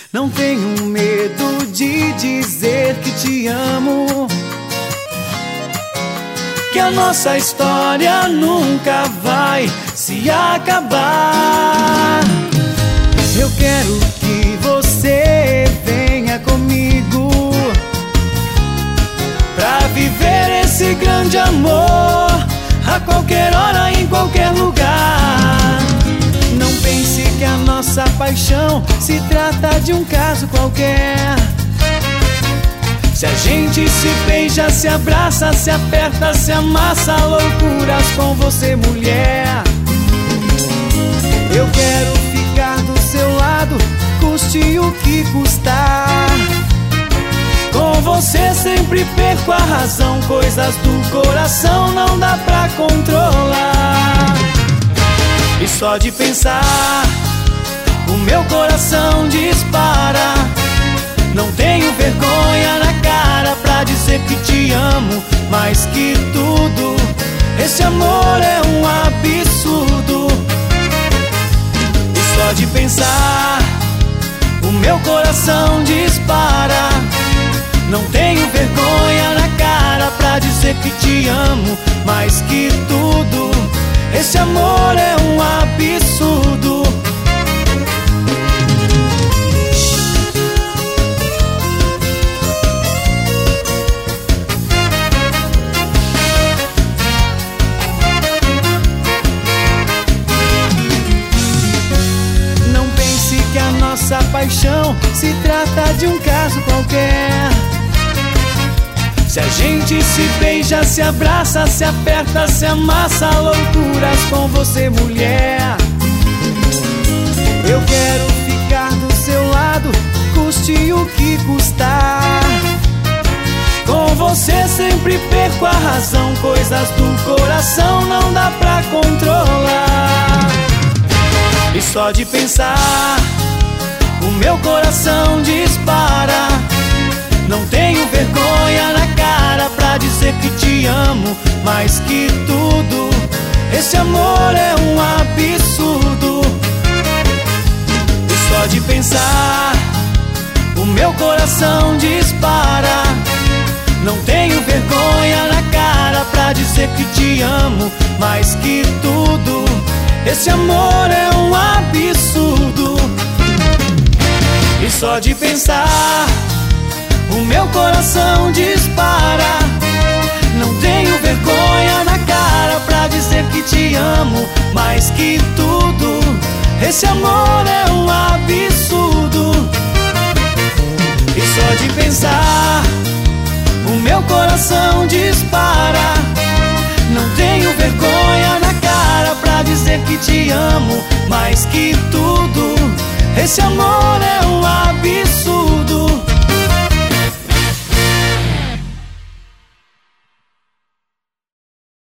Não tenho medo de dizer que te amo, que a nossa história nunca vai se acabar. Eu quero que você venha comigo pra viver esse grande amor, a qualquer hora, em qualquer lugar. Não pense que a nossa paixão se trata de um caso qualquer. Se a gente se beija, se abraça, se aperta, se amassa, loucuras com você, mulher. Eu quero ficar do seu lado, custe o que custar. Com você sempre perco a razão, coisas do coração não dá pra controlar. E só de pensar, o meu coração dispara. Não tenho vergonha na cara pra dizer que te amo mais que tudo. Esse amor é um absurdo. E só de pensar, o meu coração dispara. Não tenho vergonha na cara pra dizer que te amo mais que tudo. Esse amor é um absurdo. Não pense que a nossa paixão se trata de um caso qualquer. Se a gente se beija, se abraça, se aperta, se amassa, loucuras com você, mulher. Eu quero ficar do seu lado, custe o que custar. Com você sempre perco a razão, coisas do coração não dá pra controlar. E só de pensar, o meu coração dispara. Não tenho vergonha na cara pra dizer que te amo mais que tudo. Esse amor é um absurdo. E só de pensar, o meu coração dispara. Não tenho vergonha na cara pra dizer que te amo mais que tudo. Esse amor é um absurdo. E só de pensar, o meu coração dispara. Não tenho vergonha na cara pra dizer que te amo mais que tudo. Esse amor é um absurdo. E só de pensar, o meu coração dispara. Não tenho vergonha na cara pra dizer que te amo mais que tudo. Esse amor é um absurdo.